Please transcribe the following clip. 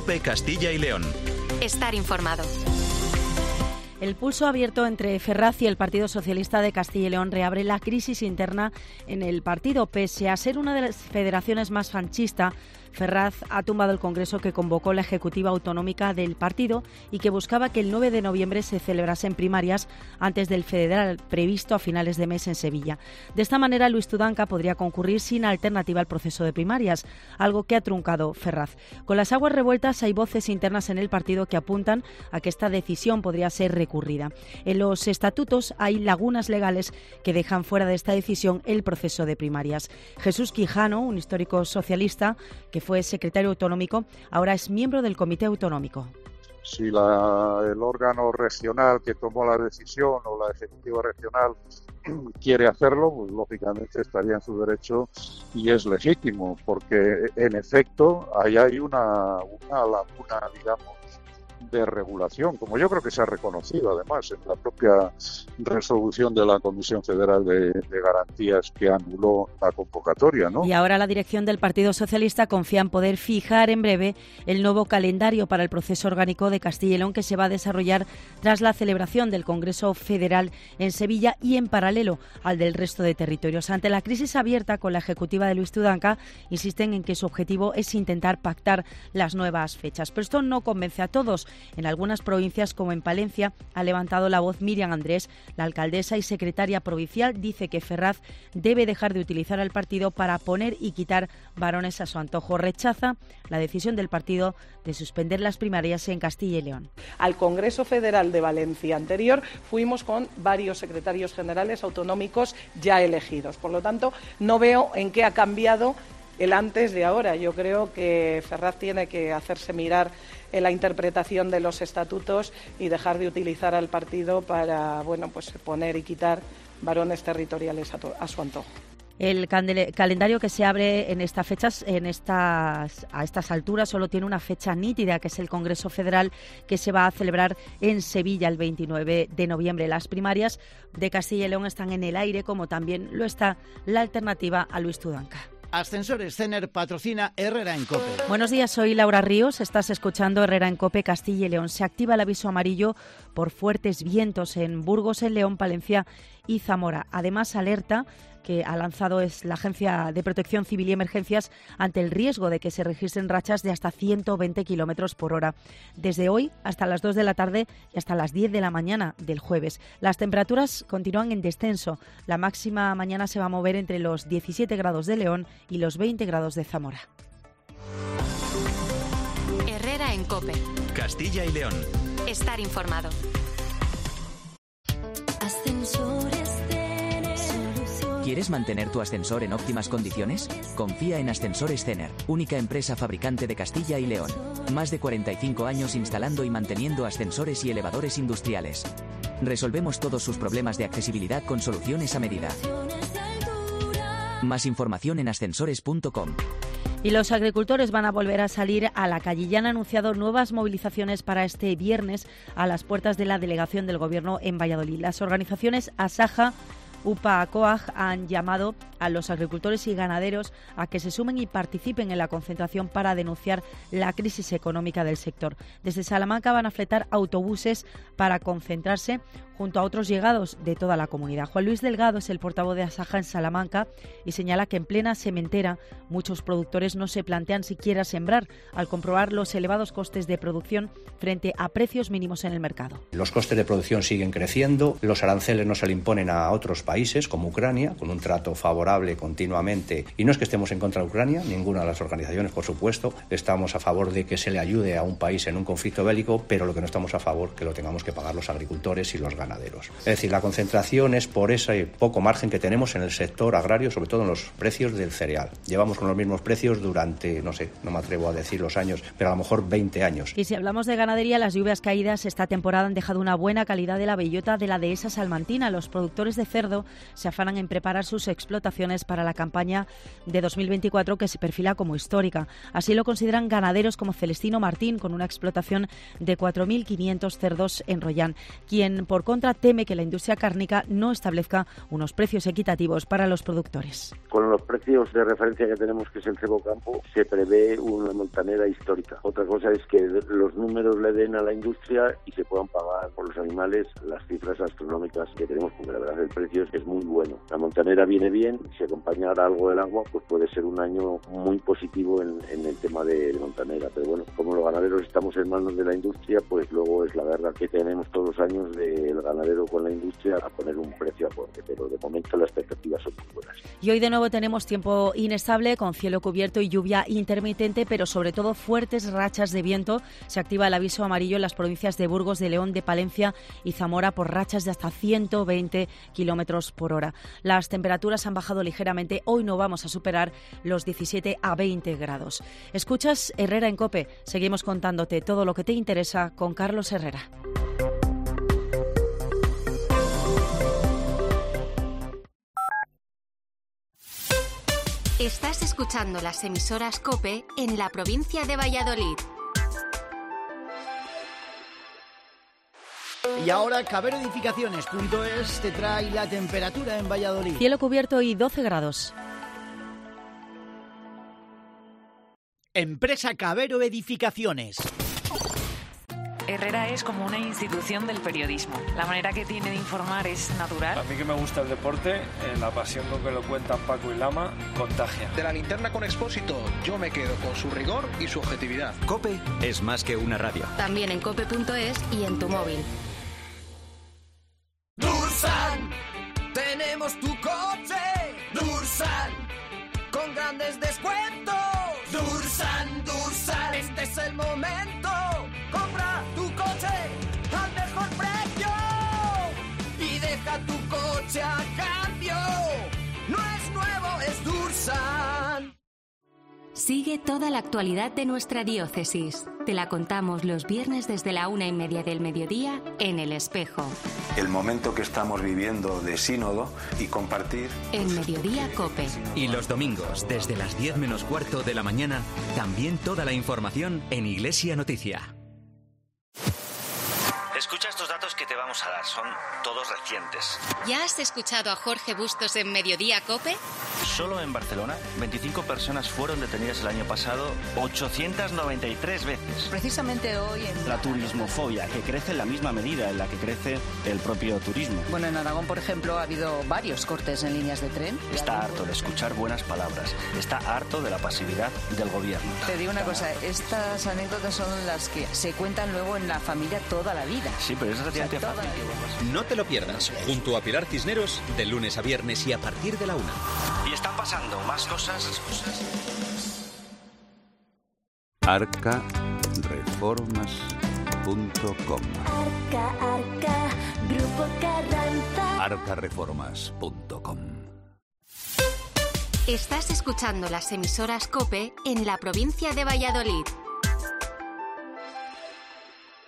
COPE Castilla y León. Estar informado. El pulso abierto entre Ferraz y el Partido Socialista de Castilla y León reabre la crisis interna en el partido. Pese a ser una de las federaciones más sanchista, Ferraz ha tumbado el congreso que convocó la ejecutiva autonómica del partido y que buscaba que el 9 de noviembre se celebrasen primarias antes del federal previsto a finales de mes en Sevilla. De esta manera, Luis Tudanca podría concurrir sin alternativa al proceso de primarias, algo que ha truncado Ferraz. Con las aguas revueltas, hay voces internas en el partido que apuntan a que esta decisión podría ser recurrida. En los estatutos hay lagunas legales que dejan fuera de esta decisión el proceso de primarias. Jesús Quijano, un histórico socialista que fue secretario autonómico, ahora es miembro del Comité Autonómico. Si el órgano regional que tomó la decisión o la ejecutiva regional quiere hacerlo, pues lógicamente estaría en su derecho y es legítimo, porque en efecto ahí hay una laguna, digamos, de regulación, como yo creo que se ha reconocido además en la propia resolución de la Comisión Federal de Garantías que anuló la convocatoria, ¿no? Y ahora la dirección del Partido Socialista confía en poder fijar en breve el nuevo calendario para el proceso orgánico de Castilla y León que se va a desarrollar tras la celebración del Congreso Federal en Sevilla y en paralelo al del resto de territorios. Ante la crisis abierta con la ejecutiva de Luis Tudanca, insisten en que su objetivo es intentar pactar las nuevas fechas. Pero esto no convence a todos. En algunas provincias, como en Palencia, ha levantado la voz Miriam Andrés. La alcaldesa y secretaria provincial dice que Ferraz debe dejar de utilizar al partido para poner y quitar varones a su antojo. Rechaza la decisión del partido de suspender las primarias en Castilla y León. Al Congreso Federal de Valencia anterior fuimos con varios secretarios generales autonómicos ya elegidos. Por lo tanto, no veo en qué ha cambiado el antes de ahora. Yo creo que Ferraz tiene que hacerse mirar en la interpretación de los estatutos y dejar de utilizar al partido para, poner y quitar varones territoriales a su antojo. El calendario que se abre en estas fechas, a estas alturas, solo tiene una fecha nítida, que es el Congreso Federal que se va a celebrar en Sevilla el 29 de noviembre. Las primarias de Castilla y León están en el aire, como también lo está la alternativa a Luis Tudanca. Ascensores Cener patrocina Herrera en COPE. Buenos días, soy Laura Ríos. Estás escuchando Herrera en COPE Castilla y León. Se activa el aviso amarillo por fuertes vientos en Burgos, en León, Palencia y Zamora. Además, alerta que ha lanzado es la Agencia de Protección Civil y Emergencias ante el riesgo de que se registren rachas de hasta 120 kilómetros por hora. Desde hoy hasta las 2 de la tarde y hasta las 10 de la mañana del jueves. Las temperaturas continúan en descenso. La máxima mañana se va a mover entre los 17 grados de León y los 20 grados de Zamora. Herrera en COPE. Castilla y León. Estar informado. ¿Quieres mantener tu ascensor en óptimas condiciones? Confía en Ascensores Cener, única empresa fabricante de Castilla y León. Más de 45 años instalando y manteniendo ascensores y elevadores industriales. Resolvemos todos sus problemas de accesibilidad con soluciones a medida. Más información en ascensores.com. Y los agricultores van a volver a salir a la calle. Ya han anunciado nuevas movilizaciones para este viernes a las puertas de la delegación del Gobierno en Valladolid. Las organizaciones Asaja, UPA, COAG han llamado a los agricultores y ganaderos a que se sumen y participen en la concentración para denunciar la crisis económica del sector. Desde Salamanca van a fletar autobuses para concentrarse junto a otros llegados de toda la comunidad. Juan Luis Delgado es el portavoz de Asaja en Salamanca y señala que en plena sementera muchos productores no se plantean siquiera sembrar al comprobar los elevados costes de producción frente a precios mínimos en el mercado. Los costes de producción siguen creciendo, los aranceles no se le imponen a otros países como Ucrania, con un trato favorable continuamente. Y no es que estemos en contra de Ucrania, ninguna de las organizaciones, por supuesto, estamos a favor de que se le ayude a un país en un conflicto bélico, pero lo que no estamos a favor que lo tengamos que pagar los agricultores y los ganaderos. Es decir, la concentración es por ese poco margen que tenemos en el sector agrario, sobre todo en los precios del cereal. Llevamos con los mismos precios durante, no me atrevo a decir los años, pero a lo mejor 20 años. Y si hablamos de ganadería, las lluvias caídas esta temporada han dejado una buena calidad de la bellota de la dehesa salmantina. Los productores de cerdo tanto, se afanan en preparar sus explotaciones para la campaña de 2024 que se perfila como histórica. Así lo consideran ganaderos como Celestino Martín, con una explotación de 4.500 cerdos en Rollán, quien por contra teme que la industria cárnica no establezca unos precios equitativos para los productores. Con los precios de referencia que tenemos, que es el cebo campo, se prevé una montanera histórica. Otra cosa es que los números le den a la industria y se puedan pagar por los animales las cifras astronómicas que tenemos, porque la verdad el precio es muy bueno. La montanera viene bien, si acompañara algo del agua, pues puede ser un año muy positivo en el tema de montanera. Pero bueno, como los ganaderos estamos en manos de la industria, pues luego es la verdad que tenemos todos los años del ganadero con la industria a poner un precio acorde, pero de momento las expectativas son muy buenas. Y hoy de nuevo tenemos tiempo inestable, con cielo cubierto y lluvia intermitente, pero sobre todo fuertes rachas de viento. Se activa el aviso amarillo en las provincias de Burgos, de León, de Palencia y Zamora por rachas de hasta 120 kilómetros por hora. Las temperaturas han bajado ligeramente. Hoy no vamos a superar los 17 a 20 grados. Escuchas Herrera en COPE. Seguimos contándote todo lo que te interesa con Carlos Herrera. Estás escuchando las emisoras COPE en la provincia de Valladolid. Y ahora caberoedificaciones.es te trae la temperatura en Valladolid. Cielo cubierto y 12 grados. Empresa Cabero Edificaciones. Herrera es como una institución del periodismo. La manera que tiene de informar es natural. A mí que me gusta el deporte, la pasión con que lo cuentan Paco y Lama contagia. De la linterna con Expósito, yo me quedo con su rigor y su objetividad. COPE es más que una radio. También en cope.es y en tu móvil. Dursan, tenemos tu coche. Dursan, con grandes descuentos. Dursan, Dursan, este es el momento. Compra tu coche al mejor precio y deja tu coche a cambio. No es nuevo, es Dursan. Sigue toda la actualidad de nuestra diócesis. Te la contamos los viernes desde la 1:30 del mediodía en El Espejo. El momento que estamos viviendo de sínodo y compartir. En Mediodía COPE. Y los domingos, desde las 10 menos cuarto de la mañana, también toda la información en Iglesia Noticia. Escucha estos datos que te vamos a dar, son todos recientes. ¿Ya has escuchado a Jorge Bustos en Mediodía COPE? Solo en Barcelona, 25 personas fueron detenidas el año pasado, 893 veces. Precisamente hoy en... La turismofobia, que crece en la misma medida en la que crece el propio turismo. Bueno, en Aragón, por ejemplo, ha habido varios cortes en líneas de tren. Está harto de escuchar buenas palabras, está harto de la pasividad del gobierno. Te digo una cosa, estas anécdotas son las que se cuentan luego en la familia toda la vida. Sí, pero es relativamente fácil. No te lo pierdas, junto a Pilar Cisneros, de lunes a viernes y a partir de la 1. Y están pasando más cosas. Arcareformas.com. Arca, Grupo Carranza. Arcareformas.com. Estás escuchando las emisoras COPE en la provincia de Valladolid.